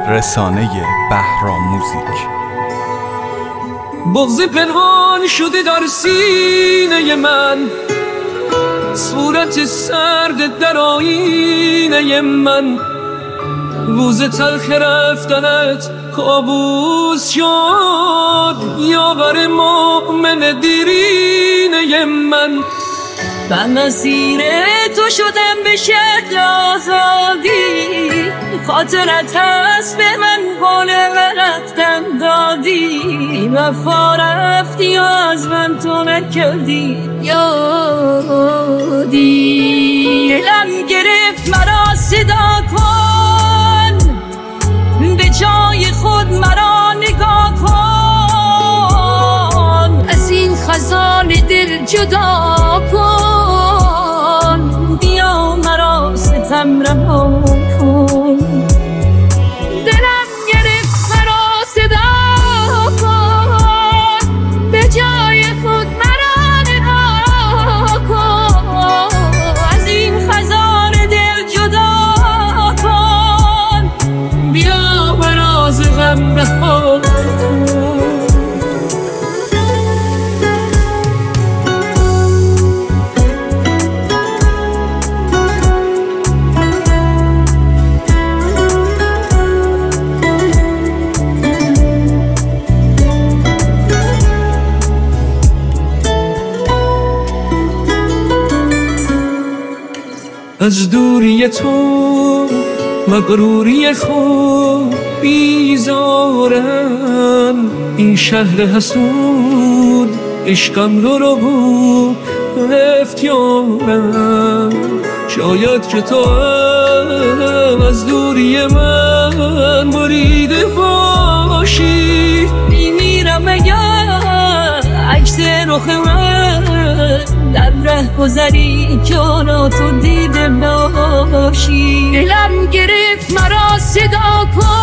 رسانه بهرام موزیک. بغض پنهان شده در سینه من، صورت سرد در آینه من، روز تلخ رفتنت کابوس شد، یاور مؤمن دیرینه من. من مسیر تو شدم به شکل آزادی، خاطرت هست به من قول رفتن دادی، وفا رفتی و از من تو نکردی یادی. دلم گرفت مرا صدا کن، به جای خود مرا نگاه کن، از این خزان دل جدا کن، بیا مرا ستم رها کن. دلم گرفت مرا صدا کن، به جای خود مرا نگاه کن، از این خزان دل جدا کن، بیا مرا ز غم رها کن. از دوری تو و غروری خود بیزارم، این شهر حسود عشقم رو بود رفت یارم. شاید که تو از دوری من بریده باشی، میمیرم اگر عکس رخ من در ره گذری جانا تو دیده باشی. دلم گرفت مرا صدا کن،